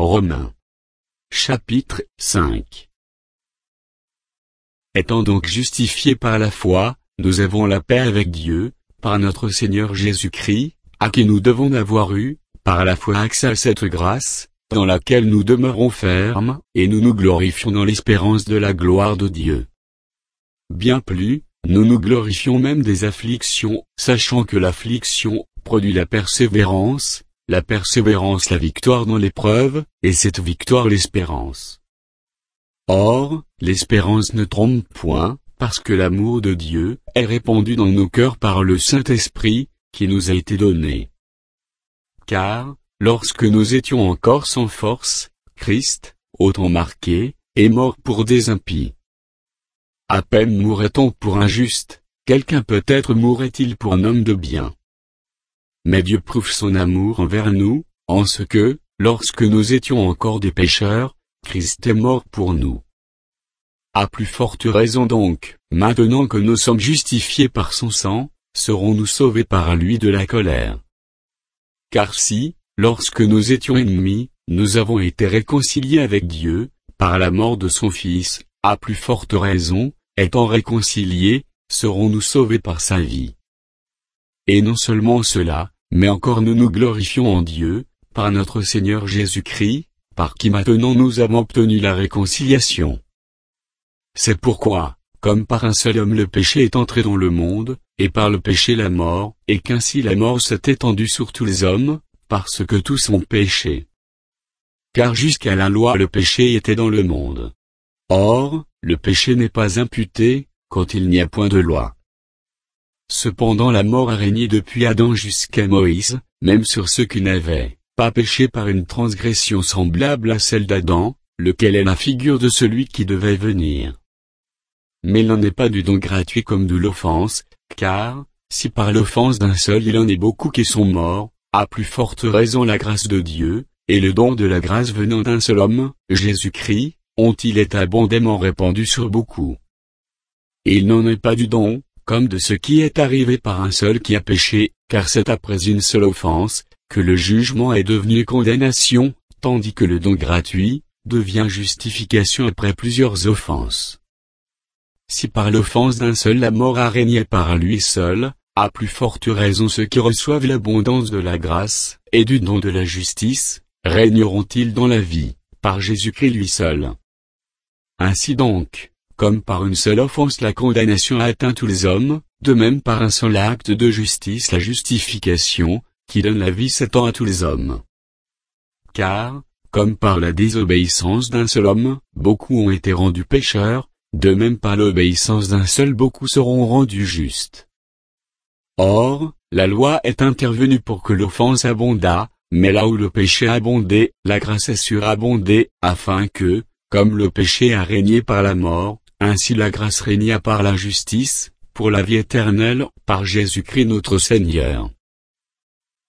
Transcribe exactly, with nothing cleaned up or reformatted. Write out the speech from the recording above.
Romains. Chapitre cinq. Étant donc justifiés par la foi, nous avons la paix avec Dieu, par notre Seigneur Jésus-Christ, à qui nous devons avoir eu, par la foi accès à cette grâce, dans laquelle nous demeurons fermes, et nous nous glorifions dans l'espérance de la gloire de Dieu. Bien plus, nous nous glorifions même des afflictions, sachant que l'affliction produit la persévérance, la persévérance la victoire dans l'épreuve, et cette victoire l'espérance. Or, l'espérance ne trompe point, parce que l'amour de Dieu est répandu dans nos cœurs par le Saint-Esprit, qui nous a été donné. Car, lorsque nous étions encore sans force, Christ, autant marqué, est mort pour des impies. À peine mourrait-on pour un juste, quelqu'un peut-être mourrait-il pour un homme de bien. Mais Dieu prouve son amour envers nous, en ce que, lorsque nous étions encore des pécheurs, Christ est mort pour nous. À plus forte raison donc, maintenant que nous sommes justifiés par son sang, serons-nous sauvés par lui de la colère. Car si, lorsque nous étions ennemis, nous avons été réconciliés avec Dieu, par la mort de son Fils, à plus forte raison, étant réconciliés, serons-nous sauvés par sa vie. Et non seulement cela, mais encore nous nous glorifions en Dieu, par notre Seigneur Jésus-Christ, par qui maintenant nous avons obtenu la réconciliation. C'est pourquoi, comme par un seul homme le péché est entré dans le monde, et par le péché la mort, et qu'ainsi la mort s'est étendue sur tous les hommes, parce que tous ont péché. Car jusqu'à la loi le péché était dans le monde. Or, le péché n'est pas imputé, quand il n'y a point de loi. Cependant la mort a régné depuis Adam jusqu'à Moïse, même sur ceux qui n'avaient pas péché par une transgression semblable à celle d'Adam, lequel est la figure de celui qui devait venir. Mais il n'en est pas du don gratuit comme de l'offense, car, si par l'offense d'un seul il en est beaucoup qui sont morts, à plus forte raison la grâce de Dieu, et le don de la grâce venant d'un seul homme, Jésus-Christ, ont-ils été abondamment répandus sur beaucoup. Et il n'en est pas du don, comme de ce qui est arrivé par un seul qui a péché, car c'est après une seule offense, que le jugement est devenu condamnation, tandis que le don gratuit, devient justification après plusieurs offenses. Si par l'offense d'un seul la mort a régné par lui seul, à plus forte raison ceux qui reçoivent l'abondance de la grâce, et du don de la justice, régneront-ils dans la vie, par Jésus-Christ lui seul. Ainsi donc, comme par une seule offense la condamnation a atteint tous les hommes, de même par un seul acte de justice la justification, qui donne la vie s'étend à tous les hommes. Car, comme par la désobéissance d'un seul homme, beaucoup ont été rendus pécheurs, de même par l'obéissance d'un seul beaucoup seront rendus justes. Or, la loi est intervenue pour que l'offense abondât, mais là où le péché a abondé, la grâce a surabondé, afin que, comme le péché a régné par la mort, ainsi la grâce régna par la justice, pour la vie éternelle, par Jésus-Christ notre Seigneur.